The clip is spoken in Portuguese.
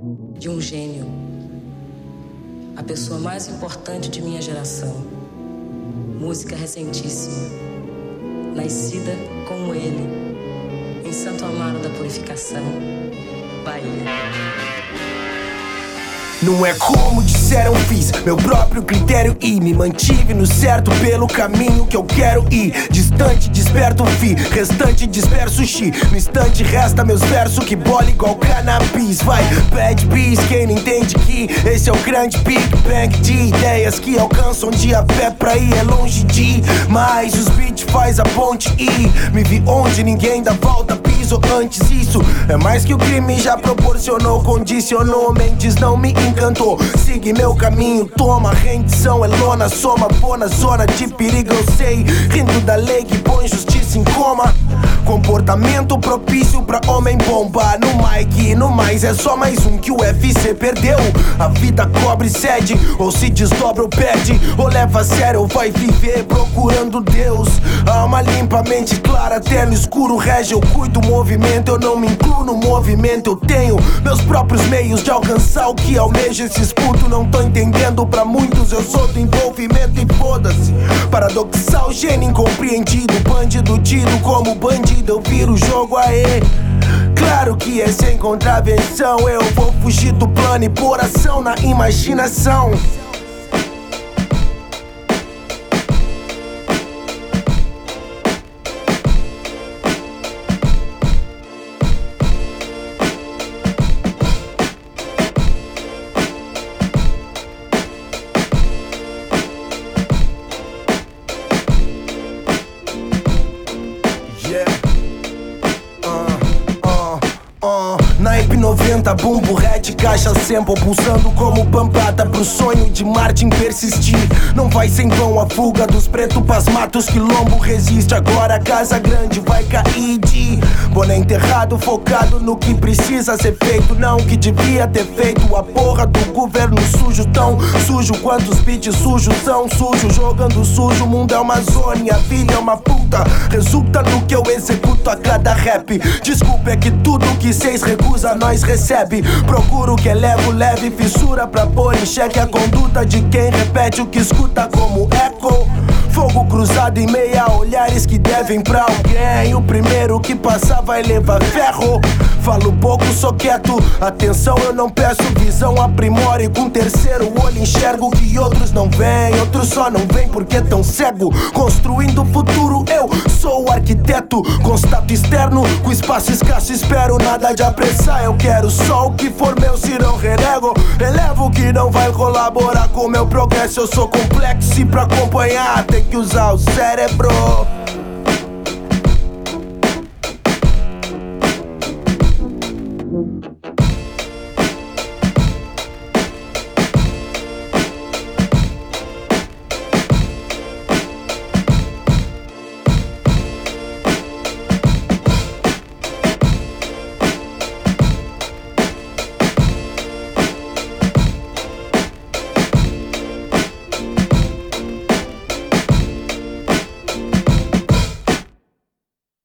de um gênio, a pessoa mais importante de minha geração. Música recentíssima, nascida como ele, em Santo Amaro da Purificação, Bahia. Não é como disseram, fiz meu próprio critério e me mantive no certo pelo caminho que eu quero ir. Distante, desperto, fi, restante, disperso, xi. No instante resta meus versos que bola igual cannabis. Vai, bad beats, quem não entende que esse é o grande Big Bang de ideias que alcançam de a pé pra ir é longe de. Mas os beats faz a ponte e me vi onde ninguém dá volta, piso antes. Isso é mais que o crime já proporcionou, condicionou, mentes não me encantou. Sigue meu caminho, toma rendição, é lona, soma, vou na zona de perigo, eu sei. Rindo da lei que põe justiça em coma. Comportamento propício pra homem bomba. No mic, no mais é só mais um que o UFC perdeu. A vida cobra e cede, ou se desdobra ou perde, ou leva a sério ou vai viver procurando Deus. Alma limpa, mente clara, até no escuro rege. Eu cuido do movimento, eu não me incluo no movimento. Eu tenho meus próprios meios de alcançar o que almejo. Esses putos não tão entendendo, pra muitos eu sou do envolvimento e foda-se. Paradoxal, gênio incompreendido, bandido tido como bandido, eu viro o jogo, aê. Claro que é sem contravenção, eu vou fugir do plano e pôr ação na imaginação. Naipe 90, bumbo, red, caixa, sample, pulsando como pampata pro sonho de Martin persistir. Não vai sem vão a fuga dos pretos pras matos, quilombo resiste. Agora a casa grande vai cair de boné enterrado, focado no que precisa ser feito, não que devia ter feito. A porra do governo sujo, tão sujo quanto os beats sujos são sujos. Jogando sujo, o mundo é uma zona e a vida é uma puta. Resulta no que eu executo a cada rap. Desculpa, é que tudo que cês recusa nós recebe. Procuro que elevo leve fissura pra pôr em xeque a conduta de quem repete o que escuta como eco. Fogo cruzado em meia, olhares que devem pra alguém. O primeiro que passar vai levar ferro. Falo pouco, sou quieto, atenção eu não peço. Visão aprimore, com terceiro olho enxergo que outros não veem. Outros só não veem porque tão cego. Construindo o futuro, eu sou o arquiteto. Constato externo, com espaço escasso espero nada de apressar. Eu quero só o que for meu, se não renego. Elevo o que não vai colaborar com meu progresso. Eu sou complexo e pra acompanhar tem que usar o cérebro.